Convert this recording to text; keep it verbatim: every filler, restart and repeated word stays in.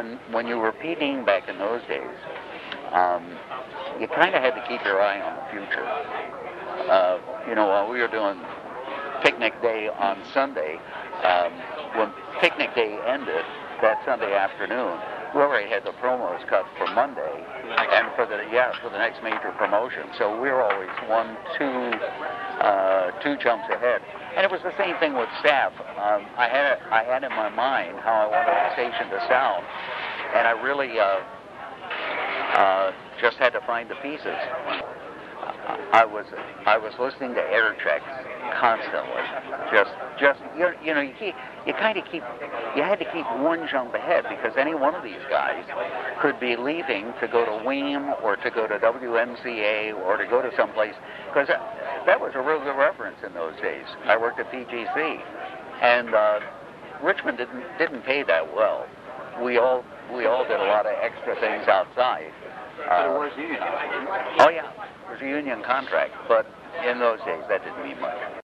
when when you were PDing back in those days, um, you kind of had to keep your eye on the future. Uh, you know, while we were doing picnic day on Sunday, um, when picnic day ended that Sunday afternoon, we already had the promos cut for Monday and for the yeah for the next major promotion. So we were always one, two, uh, two jumps ahead. And it was the same thing with staff. Um, I had I had in my mind how I wanted the station to sound, and I really uh, uh, just had to find the pieces. I was I was listening to air checks constantly. Just just you you know you keep, you kind of keep you had to keep one jump ahead because any one of these guys could be leaving to go to Weem or to go to W M C A or to go to someplace, because that, that was a real good reference in those days. I worked at P G C, and uh, Richmond didn't didn't pay that well. We all we all did a lot of extra things outside. But it was unionized. Oh yeah, it was a union contract, but in those days that didn't mean much.